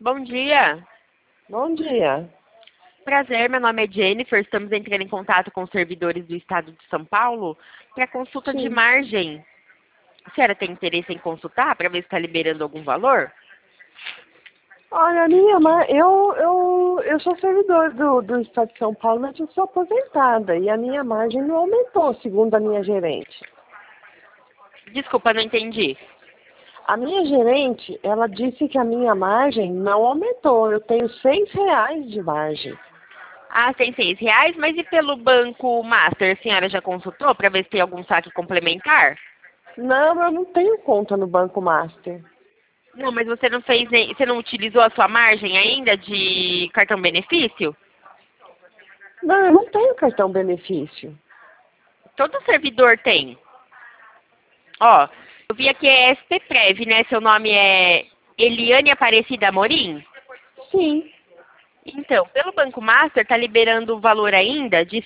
Bom dia. Bom dia. Prazer, meu nome é Jennifer. Estamos entrando em contato com os servidores do Estado de São Paulo para consulta de Sim. margem. A senhora tem interesse em consultar para ver se está liberando algum valor? Olha, eu sou servidor do Estado de São Paulo, mas eu sou aposentada e a minha margem não aumentou, segundo a minha gerente. Desculpa, não entendi. A minha gerente, ela disse que a minha margem não aumentou. Eu tenho R$ 6 de margem. Ah, tem R$ 6, mas e pelo Banco Master? A senhora já consultou para ver se tem algum saque complementar? Não, eu não tenho conta no Banco Master. Não, mas você não fez, você não utilizou a sua margem ainda de cartão benefício? Não, eu não tenho cartão benefício. Todo servidor tem. Ó, eu vi aqui é SPPrev, né? Seu nome é Eliane Aparecida Amorim? Sim. Então, pelo Banco Master, está liberando o valor ainda de R$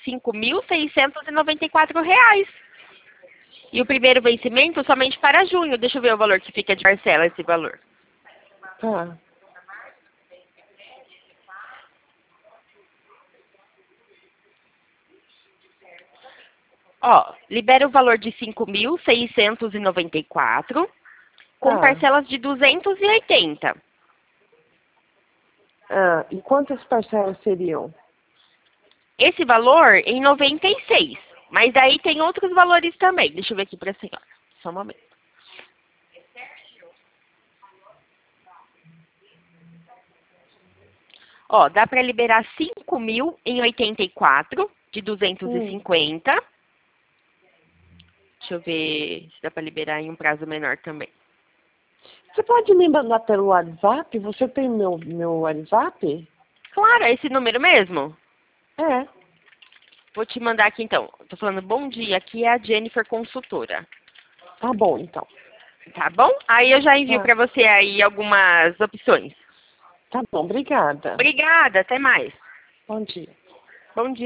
5.694. E o primeiro vencimento somente para junho. Deixa eu ver o valor que fica de parcela, esse valor. Tá. Ó, libera o valor de 5.694 com Tá. parcelas de 280. Ah, e quantas parcelas seriam? Esse valor em 96. Mas daí tem outros valores também. Deixa eu ver aqui para a senhora. Só um momento. Ó, dá para liberar 5.000 em 84 de 250. Deixa eu ver se dá para liberar em um prazo menor também. Você pode me mandar pelo WhatsApp? Você tem meu WhatsApp? Claro, é esse número mesmo? É. Vou te mandar aqui então. Tô falando bom dia, aqui é a Jennifer consultora. Tá bom, então. Tá bom? Aí eu já envio Tá. para você aí algumas opções. Tá bom, obrigada. Obrigada, até mais. Bom dia. Bom dia.